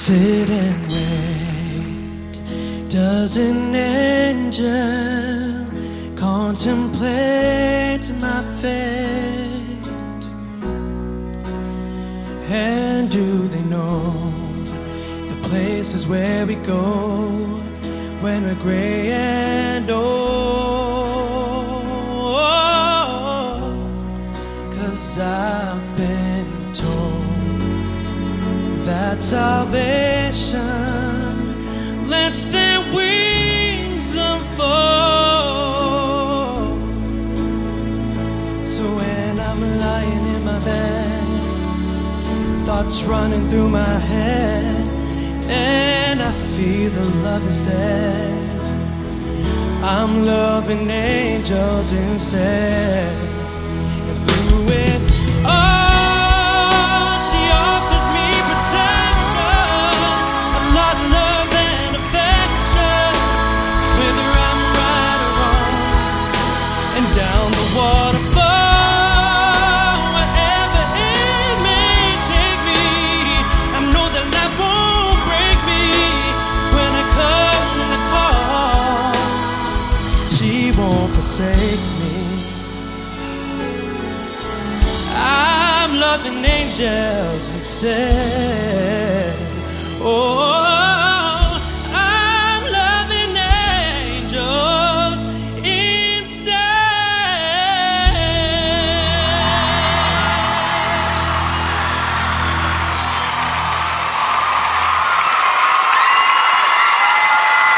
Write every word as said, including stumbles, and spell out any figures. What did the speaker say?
Sit and wait. Does an angel contemplate my fate? And do they know the places where we go when we're gray and old? 'Cause I've been told that salvation lets their wings unfold. So when I'm lying in my bed, thoughts running through my head, and I feel the love is dead, I'm loving angels instead. And through it all, she offers me protection, a lot of love and affection, whether I'm right or wrong, and down the waterfall, wherever it may take me, I know that life won't break me when I come to call. She won't forsake me. I'm loving angels instead. Oh.